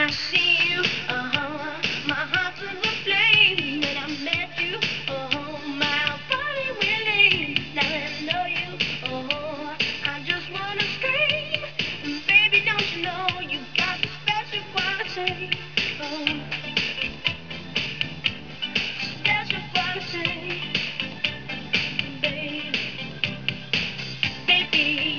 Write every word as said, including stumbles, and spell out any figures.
I see you, uh-huh, my heart was aflame. When I met you, oh, my body willing. Now that I know you, oh, I just wanna scream. Baby, don't you know you got the special quality? Oh, special quality, baby, baby.